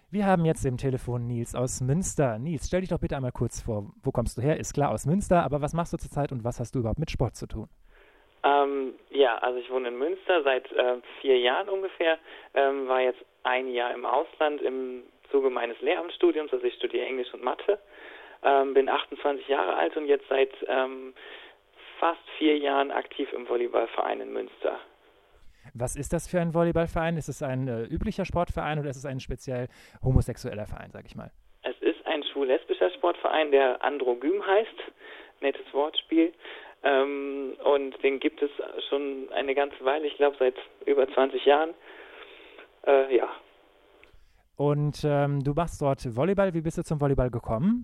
Wir haben jetzt im Telefon Nils aus Münster. Nils, stell dich doch bitte einmal kurz vor. Wo kommst du her? Ist klar aus Münster, aber was machst du zurzeit und was hast du überhaupt mit Sport zu tun? Ja, also ich wohne in Münster seit 4 Jahren ungefähr, war jetzt ein Jahr im Ausland im Zuge meines Lehramtsstudiums, also ich studiere Englisch und Mathe, bin 28 Jahre alt und jetzt seit fast 4 Jahren aktiv im Volleyballverein in Münster. Was ist das für ein Volleyballverein? Ist es ein üblicher Sportverein oder ist es ein speziell homosexueller Verein, sag ich mal? Es ist ein schwul-lesbischer Sportverein, der Androgym heißt, nettes Wortspiel. Und den gibt es schon eine ganze Weile, ich glaube seit über 20 Jahren. Ja. Und du machst dort Volleyball. Wie bist du zum Volleyball gekommen?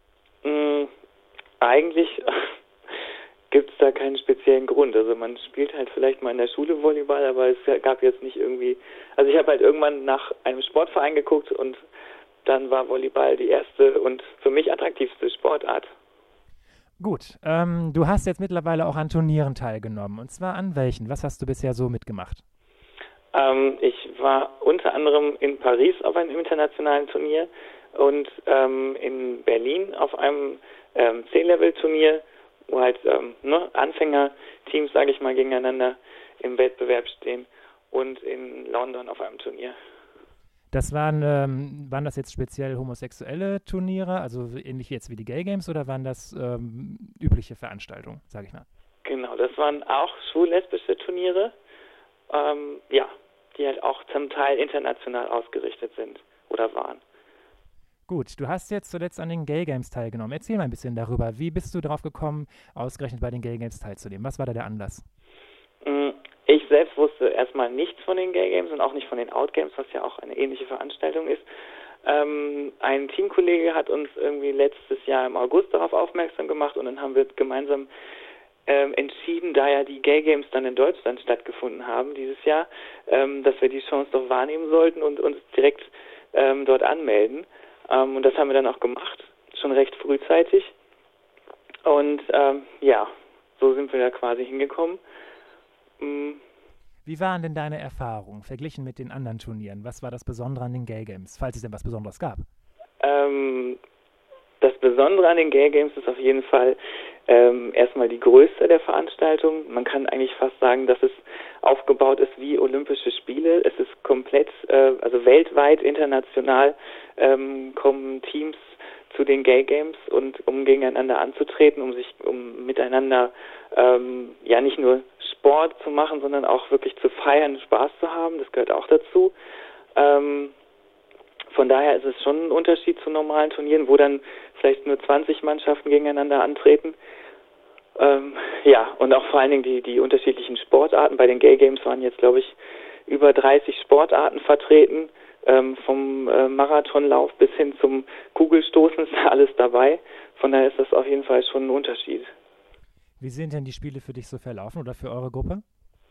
Eigentlich gibt es da keinen speziellen Grund. Also man spielt halt vielleicht mal in der Schule Volleyball, aber es gab jetzt nicht irgendwie... Also ich habe halt irgendwann nach einem Sportverein geguckt und dann war Volleyball die erste und für mich attraktivste Sportart. Gut, du hast jetzt mittlerweile auch an Turnieren teilgenommen. Und zwar an welchen? Was hast du bisher so mitgemacht? Ich war unter anderem in Paris auf einem internationalen Turnier und in Berlin auf einem C-Level-Turnier, wo halt Anfängerteams, sage ich mal, gegeneinander im Wettbewerb stehen und in London auf einem Turnier. Das waren das jetzt speziell homosexuelle Turniere, also ähnlich jetzt wie die Gay Games, oder waren das übliche Veranstaltungen, sage ich mal? Genau, das waren auch schwul-lesbische Turniere, die halt auch zum Teil international ausgerichtet sind oder waren. Gut, du hast jetzt zuletzt an den Gay Games teilgenommen. Erzähl mal ein bisschen darüber. Wie bist du darauf gekommen, ausgerechnet bei den Gay Games teilzunehmen? Was war da der Anlass? Ich selbst wusste erstmal nichts von den Gay Games und auch nicht von den Out Games, was ja auch eine ähnliche Veranstaltung ist. Ein Teamkollege hat uns irgendwie letztes Jahr im August darauf aufmerksam gemacht und dann haben wir gemeinsam entschieden, da ja die Gay Games dann in Deutschland stattgefunden haben dieses Jahr, dass wir die Chance doch wahrnehmen sollten und uns direkt dort anmelden. Und das haben wir dann auch gemacht, schon recht frühzeitig. Und so sind wir da quasi hingekommen. Wie waren denn deine Erfahrungen verglichen mit den anderen Turnieren? Was war das Besondere an den Gay Games, falls es denn was Besonderes gab? Das Besondere an den Gay Games ist auf jeden Fall erstmal die Größe der Veranstaltung. Man kann eigentlich fast sagen, dass es aufgebaut ist wie Olympische Spiele. Es ist komplett, also weltweit, international kommen Teams zu den Gay Games und um gegeneinander anzutreten, um miteinander nicht nur Sport zu machen, sondern auch wirklich zu feiern, Spaß zu haben. Das gehört auch dazu. Von daher ist es schon ein Unterschied zu normalen Turnieren, wo dann vielleicht nur 20 Mannschaften gegeneinander antreten. Und auch vor allen Dingen die unterschiedlichen Sportarten. Bei den Gay Games waren jetzt, glaube ich, über 30 Sportarten vertreten. Vom Marathonlauf bis hin zum Kugelstoßen ist da alles dabei. Von daher ist das auf jeden Fall schon ein Unterschied. Wie sind denn die Spiele für dich so verlaufen oder für eure Gruppe?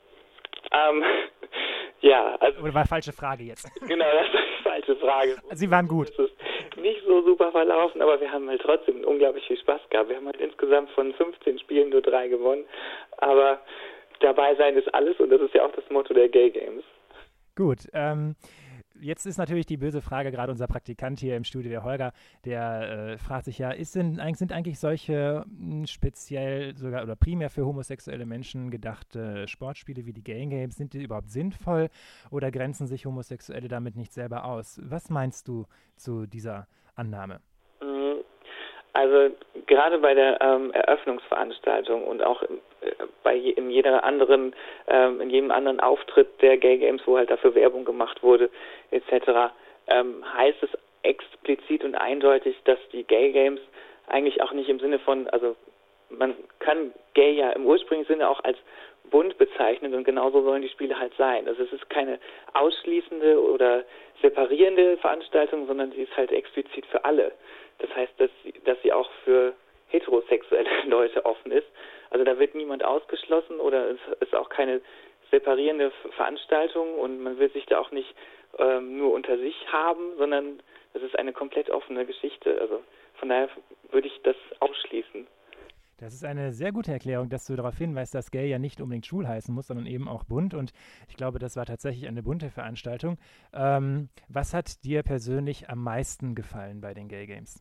Oder war falsche Frage jetzt? Genau, das ist die falsche Frage. Sie waren gut. Es ist nicht so super verlaufen, aber wir haben halt trotzdem unglaublich viel Spaß gehabt. Wir haben halt insgesamt von 15 Spielen nur 3 gewonnen. Aber dabei sein ist alles und das ist ja auch das Motto der Gay Games. Gut, jetzt ist natürlich die böse Frage, gerade unser Praktikant hier im Studio, der Holger, der fragt sich ja, sind eigentlich solche speziell sogar oder primär für homosexuelle Menschen gedachte Sportspiele wie die Gay Games, sind die überhaupt sinnvoll oder grenzen sich Homosexuelle damit nicht selber aus? Was meinst du zu dieser Annahme? Also gerade bei der Eröffnungsveranstaltung und auch in jedem anderen Auftritt der Gay Games, wo halt dafür Werbung gemacht wurde, etc., heißt es explizit und eindeutig, dass die Gay Games eigentlich auch nicht im Sinne von, also man kann Gay ja im ursprünglichen Sinne auch als bunt bezeichnen und genauso sollen die Spiele halt sein. Also es ist keine ausschließende oder separierende Veranstaltung, sondern sie ist halt explizit für alle. Das heißt, dass sie auch für heterosexuelle Leute offen ist. Also da wird niemand ausgeschlossen oder es ist auch keine separierende Veranstaltung und man will sich da auch nicht nur unter sich haben, sondern es ist eine komplett offene Geschichte. Also von daher würde ich das ausschließen. Das ist eine sehr gute Erklärung, dass du darauf hinweist, dass gay ja nicht unbedingt schwul heißen muss, sondern eben auch bunt. Und ich glaube, das war tatsächlich eine bunte Veranstaltung. Was hat dir persönlich am meisten gefallen bei den Gay Games?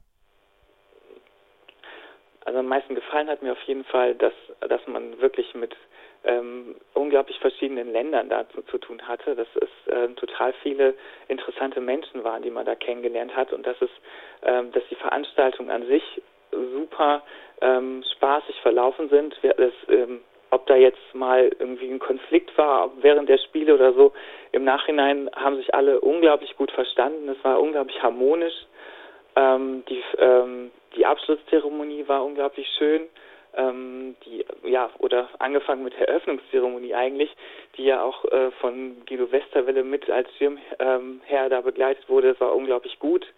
Also am meisten gefallen hat mir auf jeden Fall, dass man wirklich mit unglaublich verschiedenen Ländern dazu zu tun hatte, dass es total viele interessante Menschen waren, die man da kennengelernt hat und dass die Veranstaltungen an sich super spaßig verlaufen sind. Ob da jetzt mal irgendwie ein Konflikt war während der Spiele oder so, im Nachhinein haben sich alle unglaublich gut verstanden. Es war unglaublich harmonisch. Die Abschlusszeremonie war unglaublich schön. Oder angefangen mit der Eröffnungszeremonie eigentlich, die ja auch von Guido Westerwelle mit als Schirmherr da begleitet wurde. Das war unglaublich gut,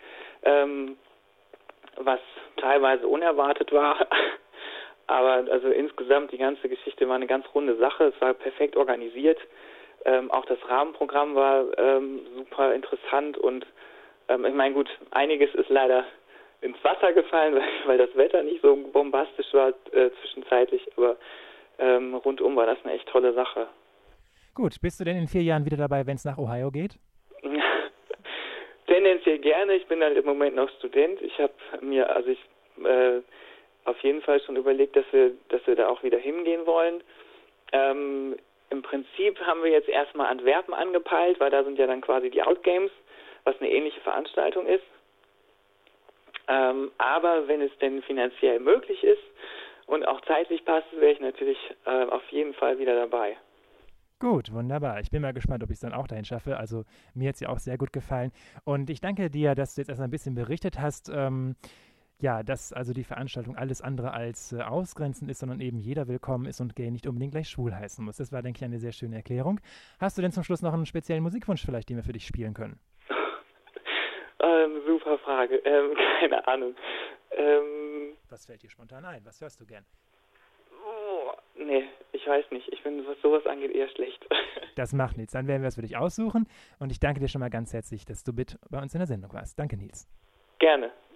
was teilweise unerwartet war. Aber also insgesamt die ganze Geschichte war eine ganz runde Sache. Es war perfekt organisiert. Auch das Rahmenprogramm war super interessant und ich meine, gut, einiges ist leider ins Wasser gefallen, weil das Wetter nicht so bombastisch war zwischenzeitlich, aber rundum war das eine echt tolle Sache. Gut, bist du denn in 4 Jahren wieder dabei, wenn es nach Ohio geht? Tendenziell gerne. Ich bin halt im Moment noch Student. Ich habe mir, auf jeden Fall schon überlegt, dass wir da auch wieder hingehen wollen. Im Prinzip haben wir jetzt erstmal Antwerpen angepeilt, weil da sind ja dann quasi die Outgames, was eine ähnliche Veranstaltung ist. Aber wenn es denn finanziell möglich ist und auch zeitlich passt, wäre ich natürlich auf jeden Fall wieder dabei. Gut, wunderbar. Ich bin mal gespannt, ob ich es dann auch dahin schaffe. Also mir hat es ja auch sehr gut gefallen. Und ich danke dir, dass du jetzt erst ein bisschen berichtet hast, dass also die Veranstaltung alles andere als ausgrenzend ist, sondern eben jeder willkommen ist und gay nicht unbedingt gleich schwul heißen muss. Das war, denke ich, eine sehr schöne Erklärung. Hast du denn zum Schluss noch einen speziellen Musikwunsch vielleicht, den wir für dich spielen können? Super Frage. Keine Ahnung. Was fällt dir spontan ein? Was hörst du gern? Nee, ich weiß nicht. Ich bin, was sowas angeht, eher schlecht. Das macht nichts. Dann werden wir es für dich aussuchen. Und ich danke dir schon mal ganz herzlich, dass du mit bei uns in der Sendung warst. Danke, Nils. Gerne.